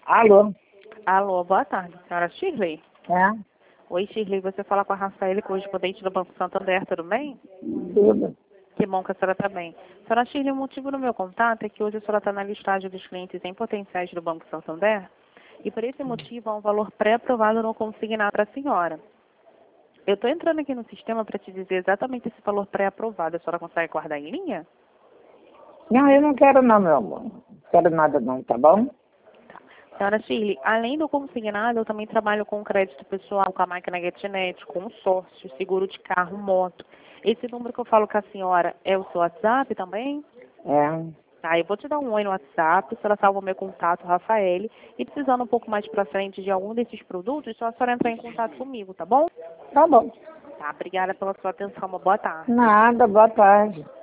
Alô? Alô, boa tarde, senhora Shirley. É? Oi, Shirley, você fala com a Rafaela, correspondente do Banco Santander, tudo bem? Tudo. Que bom que a senhora está bem. Senhora Shirley, o motivo do meu contato é que hoje a senhora está na listagem dos clientes em potenciais do Banco Santander e por esse motivo há um valor pré-aprovado no consignado para a senhora. Eu estou entrando aqui no sistema para te dizer exatamente esse valor pré-aprovado. A senhora consegue guardar em linha? Não, eu não quero não, meu amor. Não quero nada não, tá bom? Senhora Shirley, além do consignado, eu também trabalho com crédito pessoal, com a máquina GetNet, consórcio, seguro de carro, moto. Esse número que eu falo com a senhora é o seu WhatsApp também? É. Tá, eu vou te dar um oi no WhatsApp, a senhora salva o meu contato, Rafaele, e precisando um pouco mais pra frente de algum desses produtos, só a senhora entrar em contato comigo, tá bom? Tá bom. Tá, obrigada pela sua atenção, uma boa tarde. Nada, boa tarde.